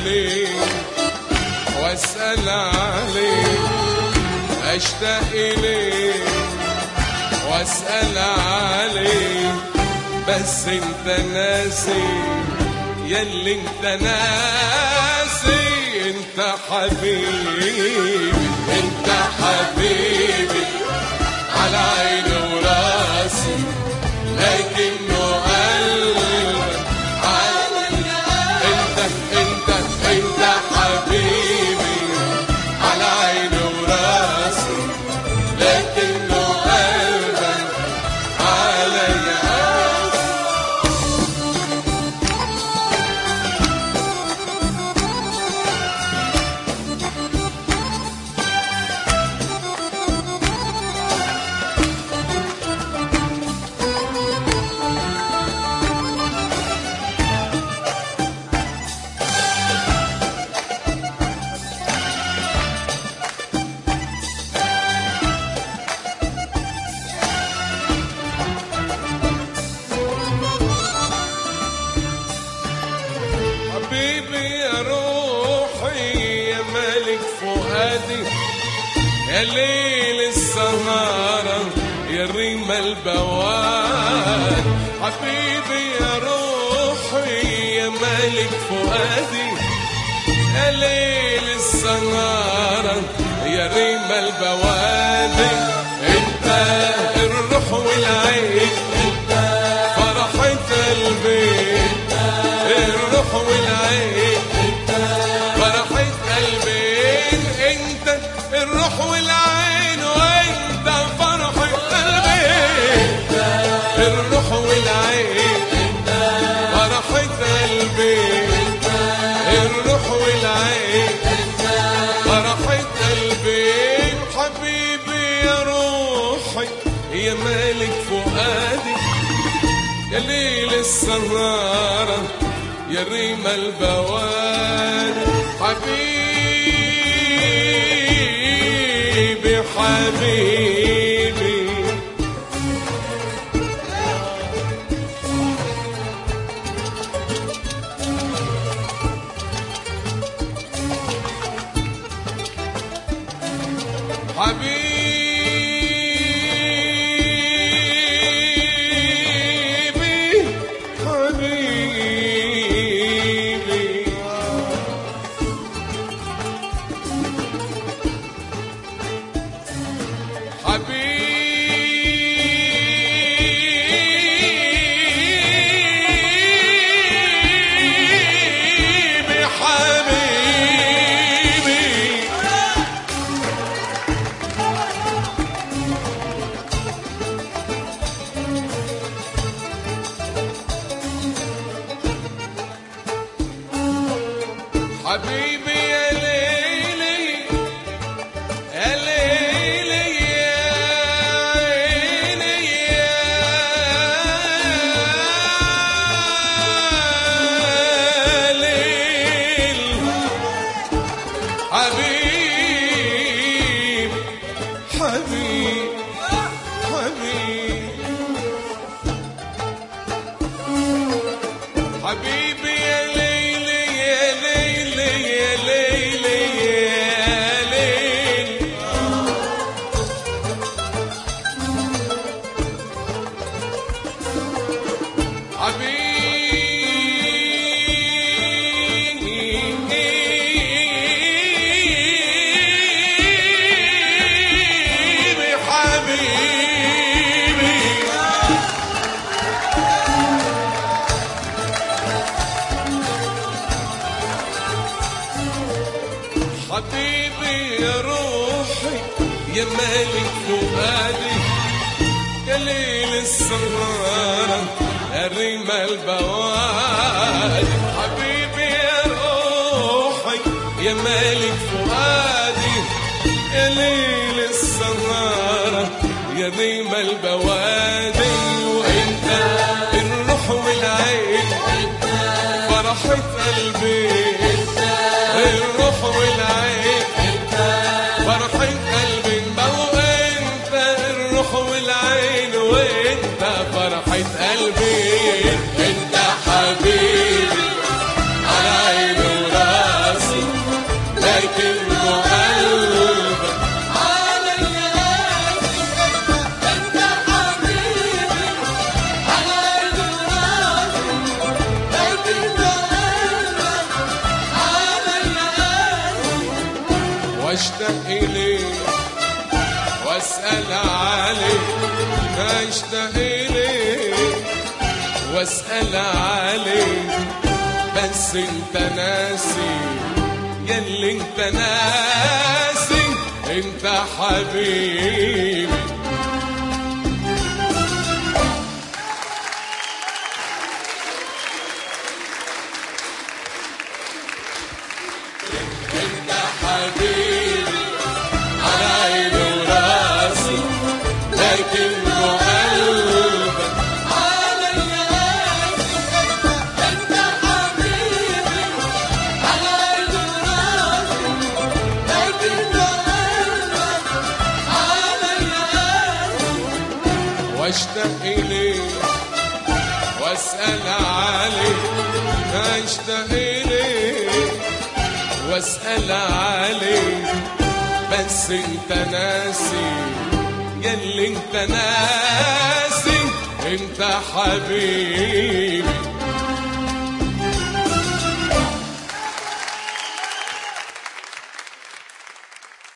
إليك واسأل عليك، اشتاق إليك واسأل عليك، بس انت ناسي ياللي انت ناسي. انت حبيبي انت حبيبي على عيني وراسي، لكنه قلبك انت حبيبي على عيني وراسي، لكنه قلبك عليا. حبيبي يا روحي يا مالك فؤادي، يا ليل السهارة يا ريم البواد. حبيبي يا روحي يا مالك فؤادي، يا ليل السهارة يا ريم البواد. انت الروح والعين، فرحة قلبي الروح والعين، فرحة قلبي انت الروح والعين، وانت فرحة قلبي الروح والعين، فرحة قلبي الروح والعين، فرحة قلبي. حبيبي يا روحي يا مالك فؤادي، يا ليل السهارة يا ريم البواد. حبيبي حبيبي حبيبي حبيبي يا ليلي يا ليلي يا عيني يا ليل. حبيب حبيب حبيب حبيبي يا ليلي يا ليلي يا ليلي يا ليل. حبيبي يا روحي يا مالك فؤادي، يا ليل السهارة يا ريم البواد. حبيبي يا روحي يا مالك فؤادي، يا ليل السهارة يا ريم البواد. وانت الروح والعين، فرحة قلبي الروح والعين، فرحة قلبي. وانت الروح والعين، وانت فرحة قلبي. انت حبيبي على عيني وراسي، واشتاق إليك واسأل عليك، اشتاق إليك واسأل عليك، بس انت ناسي ياللي انت ناسي انت حبيبي. انت حبيبي على عيني وراسي، لكن قلبك عليا قاسي. انت حبيبي على عيني وراسي، لكن قلبك عليا قاسي. واشتاق إليك واسأل عليك، اشتاق إليك واسأل عليك، بس انت ناسي ياللي انت ناسي انت حبيبي.